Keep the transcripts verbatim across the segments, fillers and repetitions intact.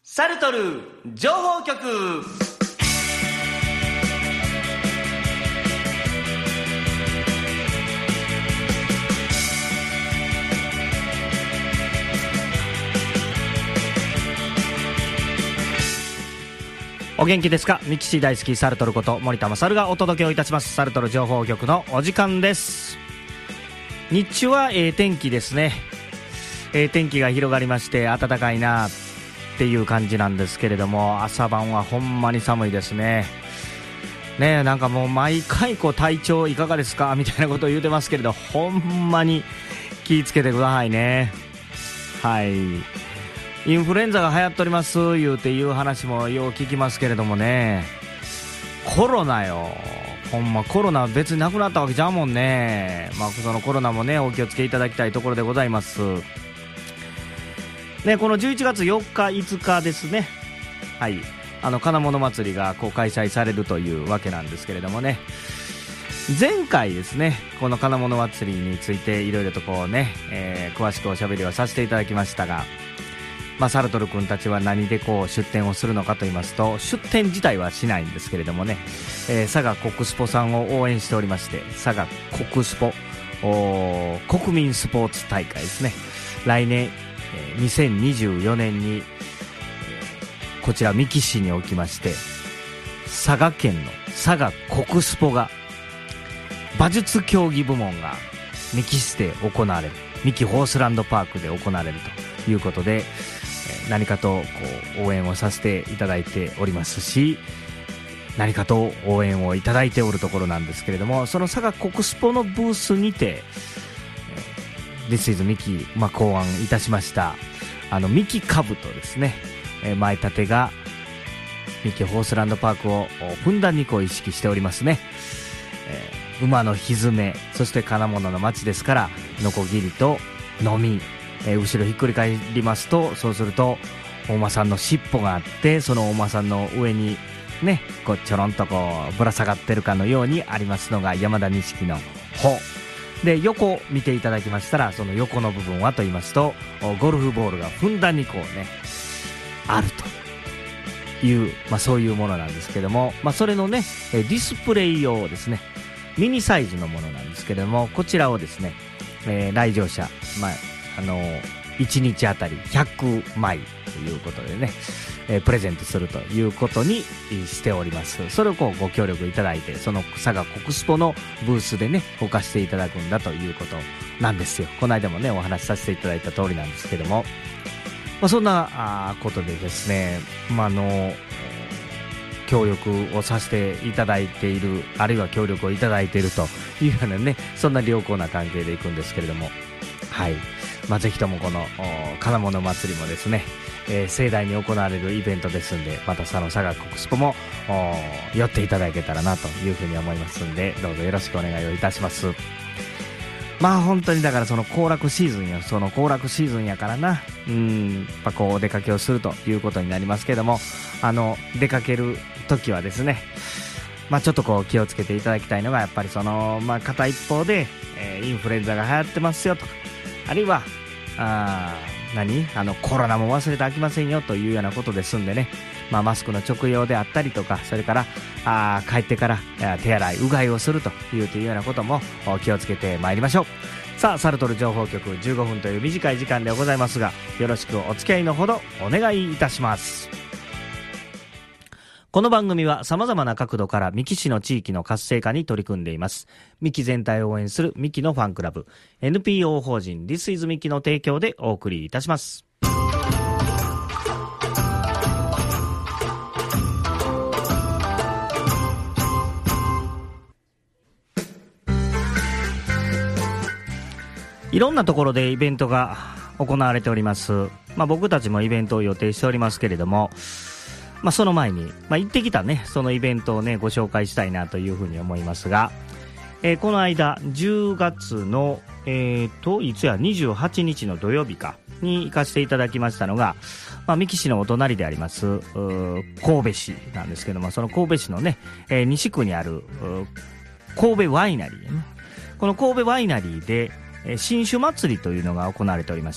サルトル情報局。お元気ですか。ミキシー大好きサルトルこと森田勝がお届けをいたします。サルトル情報局のお時間です。日中はええ天気ですね。ええ天気が広がりまして暖かいなっていう感じなんですけれども、朝晩はほんまに寒いですね。ねえ、なんかもう毎回こう体調いかがですかみたいなことを言うてますけれど、ほんまに気をつけてくださいね。はい、インフルエンザが流行っております言うていう話もよう聞きますけれどもね、コロナよ、ほんまコロナ別になくなったわけじゃんもんね。まあそのコロナもねお気をつけいただきたいところでございますね。このじゅういちがつよっかいつかですね、はい、あの金物祭りがこう開催されるというわけなんですけれどもね、前回ですねこの金物祭りについていろいろとこうね、えー、詳しくおしゃべりをさせていただきましたが、まあ、サルトル君たちは何でこう出店をするのかと言いますと、出店自体はしないんですけれどもね、えー、佐賀国スポさんを応援しておりまして、佐賀国スポ国民スポーツ大会ですね、来年にせんにじゅうよねんにこちら三木市におきまして、佐賀県の佐賀国スポが馬術競技部門が三木市で行われる、三木ホースランドパークで行われるということで、何かとこう応援をさせていただいておりますし、何かと応援をいただいておるところなんですけれども、その佐賀国スポのブースにてThis is ミキ、まあ、考案いたしましたあのミキカブトですね、えー、前立てがミキホースランドパークをふんだんにこう意識しておりますね。えー、馬のひづめ、そして金物の町ですからノコギリとのみ、えー、後ろひっくり返りますと、そうするとお馬さんの尻尾があって、そのお馬さんの上にねこうちょろんとこうぶら下がってるかのようにありますのが山田錦の穂で、横見ていただきましたら、その横の部分はと言いますとゴルフボールがふんだんにこうねあるという、まあ、そういうものなんですけども、まあ、それのねディスプレイ用ですね、ミニサイズのものなんですけれども、こちらをですね、えー、来場者、まああのー、いちにちあたりひゃくまいということでね、えー、プレゼントするということにしております。それをこうご協力いただいて、その佐賀国スポのブースでね置かせていただくんだということなんですよ。この間もねお話しさせていただいた通りなんですけども、まあ、そんなあことでですね、まあ、あの協力をさせていただいている、あるいは協力をいただいているというようなね、そんな良好な関係でいくんですけれども、はい、まあ、ぜひともこの金物祭りもですね、えー、盛大に行われるイベントですんで、またその佐賀国スポも寄っていただけたらなというふうに思いますんで、どうぞよろしくお願いをいたします。まあ本当にだからその行楽シーズンや、その行楽シーズンやからな、うん、やっぱこうお出かけをするということになりますけども、あの出かける時はですね、まあちょっとこう気をつけていただきたいのが、やっぱりそのまあ片一方で、えー、インフルエンザが流行ってますよとか、あるいはあ何あのコロナも忘れてあきませんよというようなことですんでね、まあ、マスクの着用であったりとか、それからあ帰ってから手洗いうがいをするというというようなことも気をつけてまいりましょう。さあ、サルトル情報局じゅうごふんという短い時間でございますが、よろしくお付き合いのほどお願いいたします。この番組は様々な角度から三木市の地域の活性化に取り組んでいます。三木全体を応援する三木のファンクラブ エヌピーオー 法人 This is 三木の提供でお送りいたします。いろんなところでイベントが行われております。まあ、僕たちもイベントを予定しておりますけれども、まあ、その前に、まあ、行ってきたねそのイベントをねご紹介したいなというふうに思いますが、えー、この間じゅうがつのえーといつやにじゅうはちにちの土曜日かに行かせていただきましたのが、まあ、三木市のお隣であります神戸市なんですけども、その神戸市のね、えー、西区にある神戸ワイナリーね、この神戸ワイナリーで新酒祭りというのが行われておりました。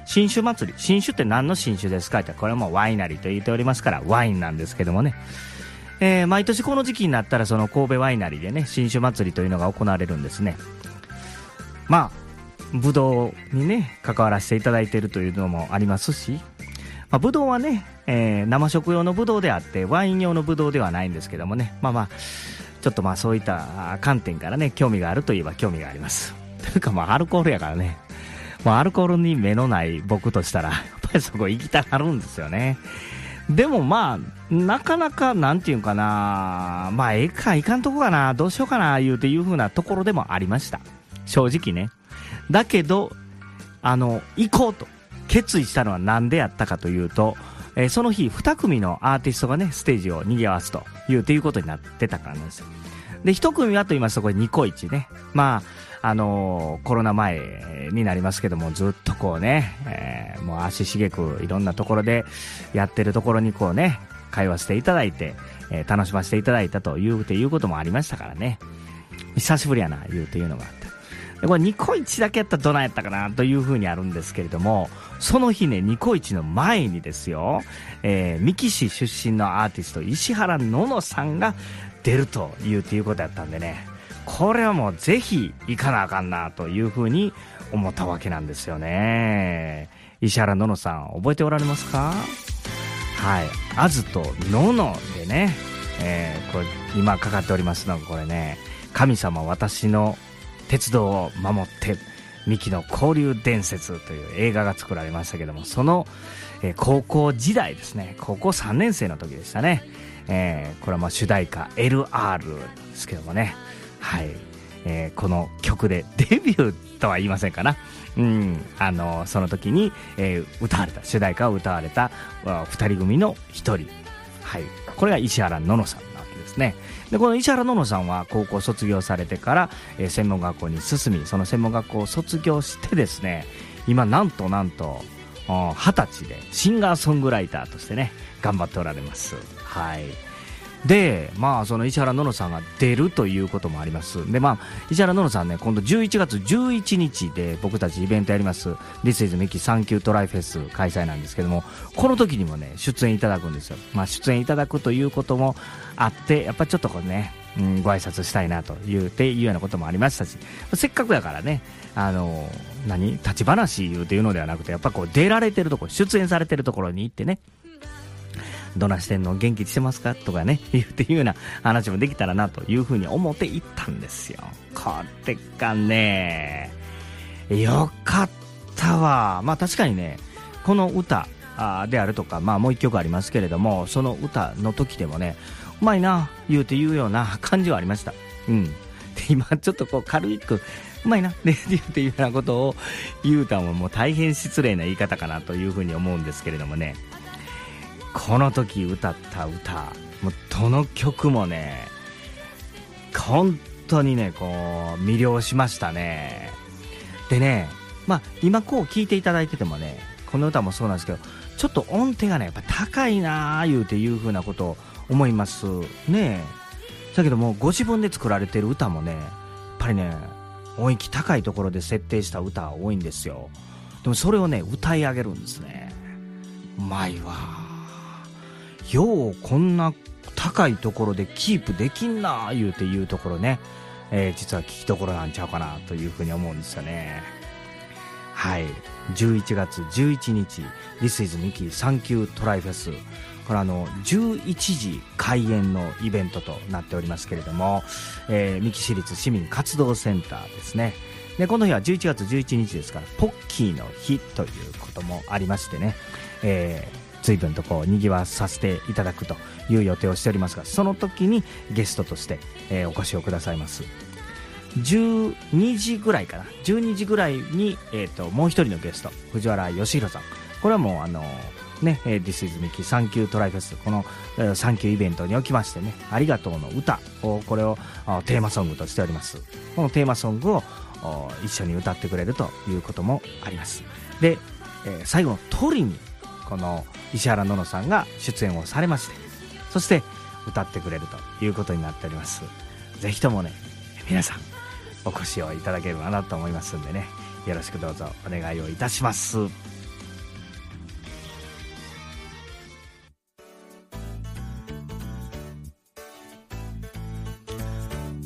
新酒祭り、新酒って何の新酒ですかって、これもワイナリーと言っておりますからワインなんですけどもね、えー、毎年この時期になったらその神戸ワイナリーでね新酒祭りというのが行われるんですね。まあブドウにね関わらせていただいているというのもありますし、まあ、ブドウはね、えー、生食用のブドウであってワイン用のブドウではないんですけどもね、まあまあちょっとまあそういった観点からね興味があるといえば興味があります。というかまあアルコールやからね、もうアルコールに目のない僕としたらやっぱりそこ行きたがるんですよね。でもまあなかなかなんていうかな、まあええかいかんとこかな、どうしようかないうていう風なところでもありました、正直ね。だけどあの行こうと決意したのは何でやったかというと、えー、その日に組のアーティストがねステージを賑わすというということになってたからなんですよ。でいち組はと言いますとこれニコイチね、まああのー、コロナ前になりますけどもずっとこうね、えー、もう足しげくいろんなところでやってるところにこうね会話していただいて、えー、楽しませていただいたというていうこともありましたからね、久しぶりやな言うていうのがあって、でこれニコイチだけやったらどないやったかなというふうにあるんですけれども、その日ねニコイチの前にですよ、えー、三木市出身のアーティスト石原ののさんが出るというということやったんでね、これはもうぜひ行かなあかんなというふうに思ったわけなんですよね。石原ののさん覚えておられますか？はい、あずとののでね、えー、これ今かかっておりますのがこれね、神様私の鉄道を守ってミキの交流伝説という映画が作られましたけども、その、えー、高校時代ですね、高校さんねん生の時でしたね、えー、これはまあ主題歌 エルアール ですけどもね、はい、えー、この曲でデビューとは言いませんかな、うん、あのその時に、えー、歌われた主題歌を歌われたふたり組のひとり、はい、これが石原ののさんなわけですね。でこの石原ののさんは高校卒業されてから、えー、専門学校に進み、その専門学校を卒業してですね、今なんとなんとはたちでシンガーソングライターとしてね頑張っておられます。はい。でまあその石原ののさんが出るということもあります。でまあ石原ののさんね、今度じゅういちがつじゅういちにちで僕たちイベントやります This is Mickey サンキュートライフェス開催なんですけども、この時にもね出演いただくんですよ。まあ出演いただくということもあって、やっぱりちょっとこうね、うん、ご挨拶したいなというっていうようなこともありましたし、せっかくやからね、あの何立ち話言うていうのではなくて、やっぱこう出られてるところ、出演されてるところに行ってね、どないしてんの元気してますかとかね言っていうような話もできたらなというふうに思って行ったんですよ。これがねよかったわ。まあ確かにねこの歌であるとか、まあもう一曲ありますけれども、その歌の時でもねうまいな言うて言うような感じはありました。うんで今ちょっとこう軽くうまいなね言うていうようなことを言うたんはもう大変失礼な言い方かなというふうに思うんですけれどもね、この時歌った歌もうどの曲もね本当にねこう魅了しましたね。でねまあ今こう聴いていただいててもね、この歌もそうなんですけど、ちょっと音程がねやっぱ高いなー言うていう風なことを思いますね。だけどもご自分で作られてる歌もねやっぱりね音域高いところで設定した歌が多いんですよ。でもそれをね歌い上げるんですね。うまいわ。ようこんな高いところでキープできんな言うていうところね、えー、実は聞きどころなんちゃうかなというふうに思うんですよね。はい、じゅういちがつじゅういちにち This is Mickey サンキュートライフェス、これあのじゅういちじ開演のイベントとなっておりますけれども、えー、三木市立市民活動センターですね。でこの日はじゅういちがつじゅういちにちですからポッキーの日ということもありましてね、えー随分とこう賑わさせていただくという予定をしておりますが、その時にゲストとして、えー、お越しをくださいます。じゅうにじぐらいかな、じゅうにじぐらいに、えー、ともう一人のゲスト藤原義弘さん、これはもうあのね、えー、This is Mickey サンキュートライフェス、この、えー、サンキューイベントにおきましてね、ありがとうの歌をこれをテーマソングとしております。このテーマソングを一緒に歌ってくれるということもあります。で、えー、最後の鳥にこの石原ののさんが出演をされまして、そして歌ってくれるということになっております。ぜひともね皆さんお越しをいただければなと思いますんでね、よろしくどうぞお願いをいたします。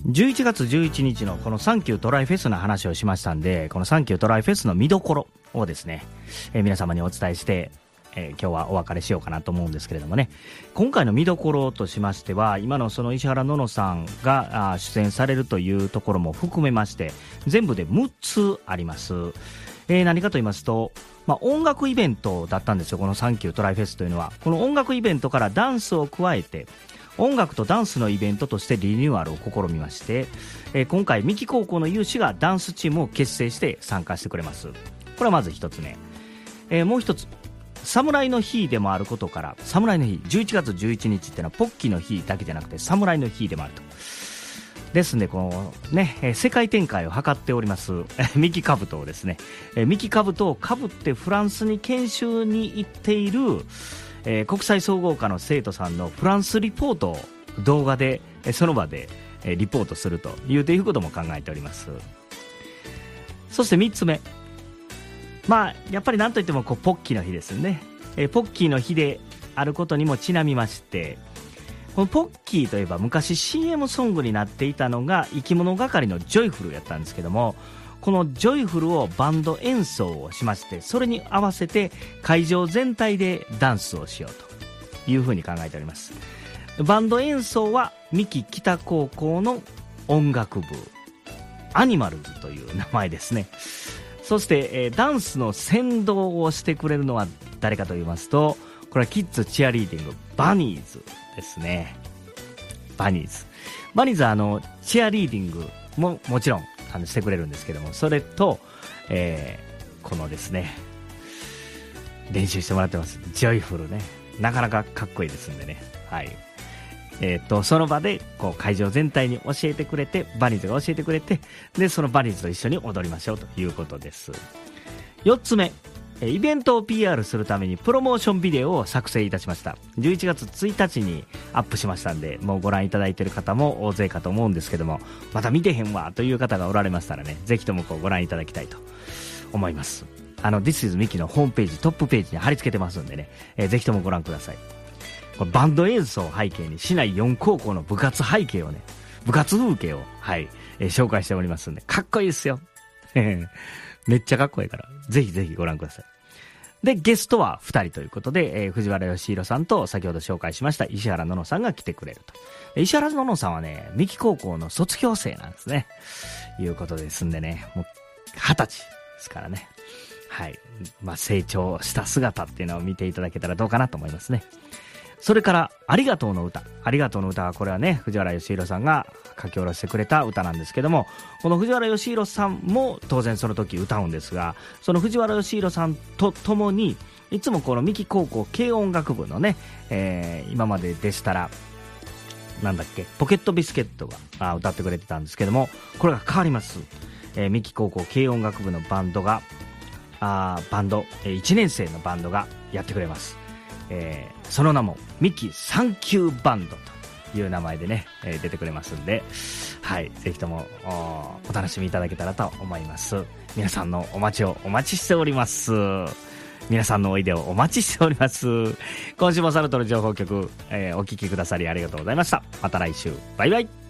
じゅういちがつじゅういちにちのこのサンキュートライフェスの話をしましたんで、このサンキュートライフェスの見どころをですね、えー、皆様にお伝えして、えー、今日はお別れしようかなと思うんですけれどもね、今回の見どころとしましては、今のその石原ののさんが出演されるというところも含めまして全部でむっつあります。えー、何かと言いますと、まあ、音楽イベントだったんですよ、このサンキュートライフェスというのは。この音楽イベントからダンスを加えて音楽とダンスのイベントとしてリニューアルを試みまして、えー、今回三木高校の有志がダンスチームを結成して参加してくれます。これはまず一つ目、えー、もう一つ、侍の日でもあることから、侍の日じゅういちがつじゅういちにちっていうのはポッキーの日だけじゃなくて侍の日でもあると。ですね、このね、えー、世界展開を図っております三木兜をですね、えー、三木兜をかぶってフランスに研修に行っている、えー、国際総合科の生徒さんのフランスリポートを動画で、えー、その場で、えー、リポートするというということも考えております。そしてみっつめ、まあやっぱりなんといってもこうポッキーの日ですね、えー、ポッキーの日であることにもちなみまして、このポッキーといえば昔 シーエム ソングになっていたのが生き物係のジョイフルやったんですけども、このジョイフルをバンド演奏をしまして、それに合わせて会場全体でダンスをしようというふうに考えております。バンド演奏は三木北高校の音楽部アニマルズという名前ですね。そして、えー、ダンスの先導をしてくれるのは誰かと言いますと、これはキッズチアリーディングバニーズですね。バニーズバニーズはあのチアリーディングももちろんあのしてくれるんですけども、それと、えー、このですね練習してもらってます。ジョイフルね、なかなかかっこいいですんでね。はい。えー、とその場でこう会場全体に教えてくれて、バニーズが教えてくれて、でそのバニーズと一緒に踊りましょうということです。よっつめ、イベントを ピーアール するためにプロモーションビデオを作成いたしました。じゅういちがつついたちにアップしましたんで、もうご覧いただいている方も大勢かと思うんですけども、まだ見てへんわという方がおられましたらね、ぜひともこうご覧いただきたいと思います。あの This is Miki のホームページトップページに貼り付けてますんでね、えー、ぜひともご覧ください。これバンド演奏を背景に市内よん高校の部活背景をね、部活風景を、はい、えー、紹介しておりますんで、かっこいいですよめっちゃかっこいいから、ぜひぜひご覧ください。でゲストはふたりということで、えー、藤原義弘さんと先ほど紹介しました石原ののさんが来てくれると。石原ののさんはね、三木高校の卒業生なんですね、いうことですんでね、もうはたちですからね、はい、まあ、成長した姿っていうのを見ていただけたらどうかなと思いますね。それからありがとうの歌、ありがとうの歌はこれはね、藤原義弘さんが書き下ろしてくれた歌なんですけども、この藤原義弘さんも当然その時歌うんですが、その藤原義弘さんと共にいつもこの三木高校軽音楽部のね、えー、今まででしたらなんだっけ、ポケットビスケットが歌ってくれてたんですけども、これが変わります。えー、三木高校軽音楽部のバンドがあバンド、えー、いちねん生のバンドがやってくれます。えー、その名もミキサンキューバンドという名前でね、えー、出てくれますんで、はい、ぜひとも お, お楽しみいただけたらと思います。皆さんのお待ちをお待ちしております。皆さんのおいでをお待ちしております。今週もサルトル情報局、えー、お聞きくださりありがとうございました。また来週、バイバイ。